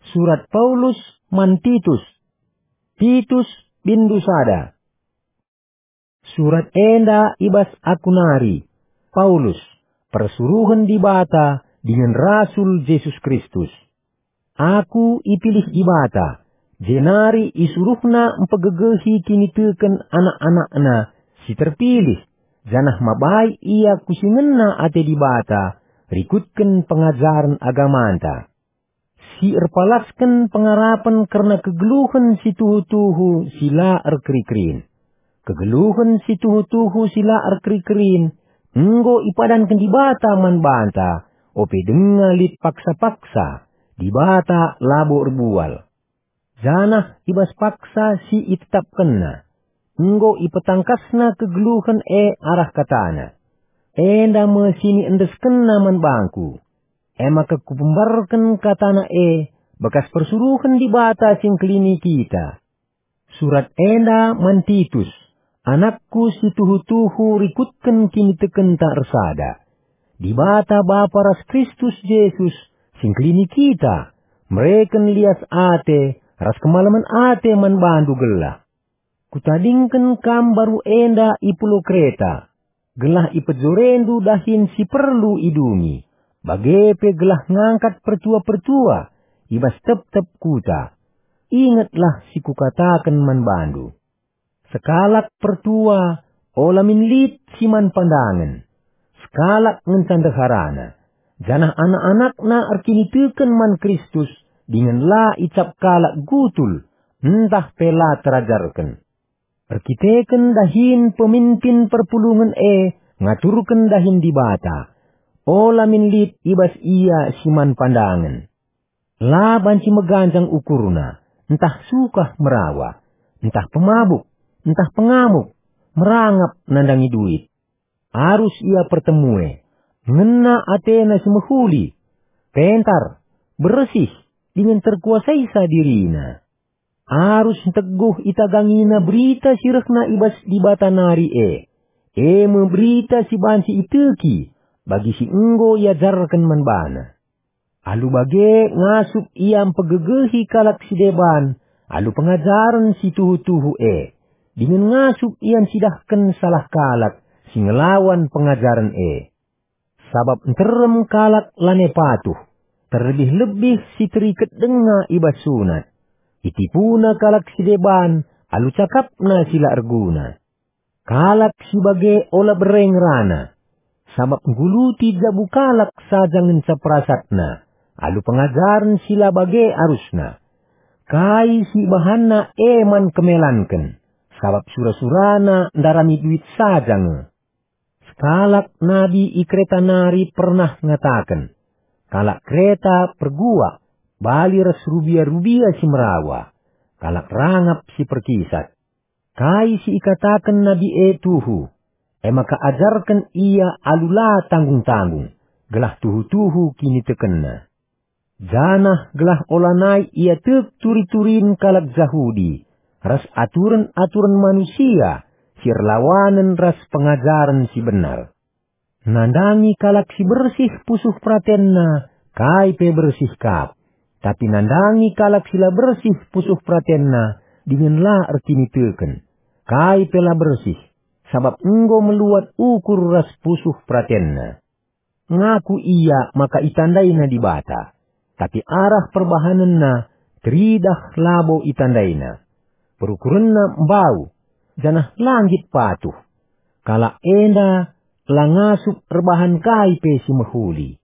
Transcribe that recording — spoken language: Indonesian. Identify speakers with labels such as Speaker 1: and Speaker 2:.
Speaker 1: Surat Paulus man Titus. Titus bin Dusada. Surat enda ibas akunari. Paulus, persuruhan dibata dengan Rasul Yesus Kristus. Aku ipilih dibata, jenari isuruhna empegegehi kini teken anak-anakna si terpilih. Janah mabai ia kusingenna ate dibata, rikutken pengajaran agamanta. Si erpalasken pengarapan karena kegeluhan si tuhu-tuhu sila erkerikrin. Kegeluhan si tuhu-tuhu sila erkerikrin, enggo ipadankan dibata man banta, ope dengalit paksa-paksa, dibata labo erbual. Janah ibas paksa si itetapkenna, enggo ipetangkasna kegeluhan arah katana. Enda mesini endeskenna man bangku. Maka kupembarkan katana bekas persuruhan dibata sing kelini kita. Surat enda man Titus, anakku si tuhu-tuhu rikutken kini teken tak resada. Dibata Bapa ras Kristus Yesus sing kelini kita, mereken lias ate, ras kemalaman ate man bandu gelah. Kutadingken kam baru enda ipulo Kreta, gelah ipejorendu dahin si perlu idungi. Bagepe gelah ngangkat pertua-pertua, ibas tep-tep kuta. Ingatlah si kukatakan man bandu. Sekalak pertua, ola minlit si man pandangan. Sekalak ngencandaharana. Janah anak-anak na arkiniteken man Kristus, dengan la icap kalak gutul, entah pela terajarkan. Perkiteken dahin pemimpin perpulungan ngaturken dahin dibata. Ola minlit ibas ia siman pandangan. La banci meganjang ukurna, entah suka merawa, entah pemabuk, entah pengamuk, merangap nandangi duit. Harus ia pertemue, ngena atena semehuli, pentar, bersih, dengan terkuasai sadirina. Harus teguh itagangina berita sirahna ibas dibata nari memberita si banci iteki, bagi si enggo iajarkan manbana. Alu bage ngasup iam pegegehi kalak si deban, alu pengajaran si tuhu-tuhu dengan ngasup iam sidahkan salah kalak, si ngelawan pengajaran Sabab enterem kalak lane patuh, terlebih-lebih si terikat denga ibas sunat. Itipuna kalak si deban, alu cakapna sila arguna. Kalak si bage ola bereng rana. Sabab guluti jabu kalak sajangan saprasatna, alu pengajaran sila bage arusna. Kai si bahanna man kemelanken, sabab surah-surana ndarami duit sajang. Sekalak nabi ikreta nari pernah ngatakan, kalak kereta pergua, bali ras rubia-rubia si merawa, kalak rangap si perkisat. Kai si ikatakan nabi tuhu, maka ajarkan ia alula tanggung-tanggung, gelah tuhu-tuhu kini tekenna. Janah gelah olanai ia tek turi-turin kalak Yahudi, ras aturan-aturan manusia, sirlawanan ras pengajaran si benar. Nandangi kalak si bersih pusuh pratenna, kai pe bersih kap. Tapi nandangi kalak sila bersih pusuh pratenna, dengan la ertini teken, kai pela bersih. Sabab enggo meluat ukur ras pusuh pratenna. Ngaku ia maka itandaina dibata. Tapi arah perbahananna teridah labo itandaina. Perukurenna mbau, janah langit patuh. Kala enda langasup rebahan kai pe si mehuli.